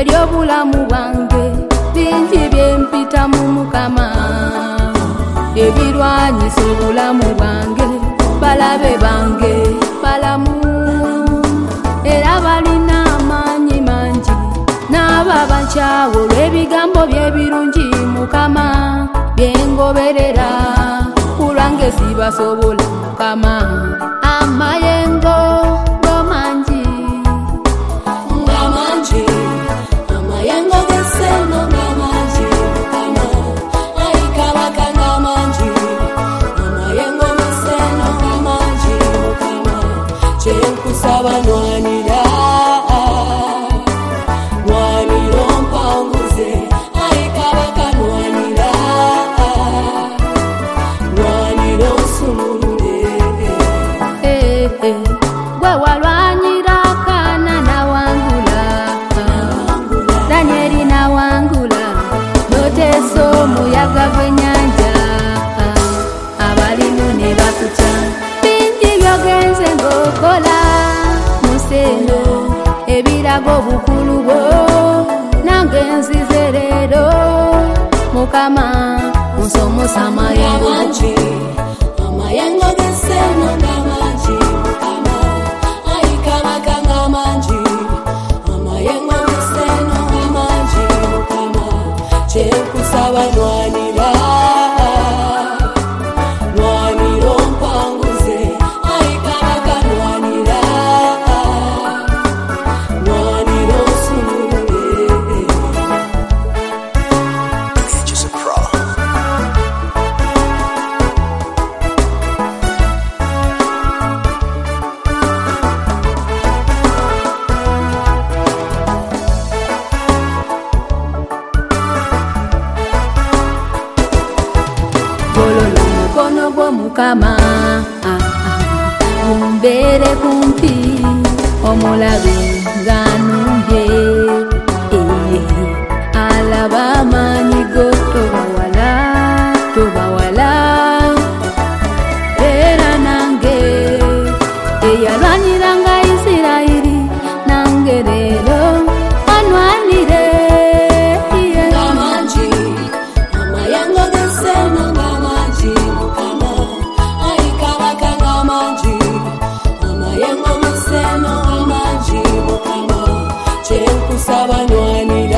ery'obulamu bwange bingi byempita mu Mukama ebirwanyisa obulamu bwange balabe bange balamu era balina amaanyi mangi n'ababankyawo olw'ebigambo by'ebirungi Mukama byengoberera kulwange sibasobola Mukama amayengo mangi ngamangi amayengo geseno ngamangi Mukama aikabaka ngamangi amayengo geseno ngamangi Mukama kyenkusaba nwanira nwanira ompanguze aikabaka nwanira nwanira osumulule gwe walwanyira Kaana nawangula Danyeri nawangula noteesa omuyaga gw'ennyanja abalimu ne bakutya bingi byogenze ng'okola museno ebiraga obukulu bwo nange nzize leero Mukama nsomosa amayengo amayengo geseno ngamangi Mukama aikabaka ngamangi amayengo geseno ngamangi Mukama kyenkusaba nwanira nwanira ompanguze aikabaka nwanira nwanira osumulule Just a pro. golola omukono gwo Mukama mumbeere kumpi omulabe ng'anumbye alaba amaanyi go tobawala tobawala era nange eyalwaniranga Isirayiri nange leero anwanire ngamangi amayengo geseno ngamangi Mukama aikabaka ngamangi amayengo geseno ngamangi Mukama kyenkusaba nwanira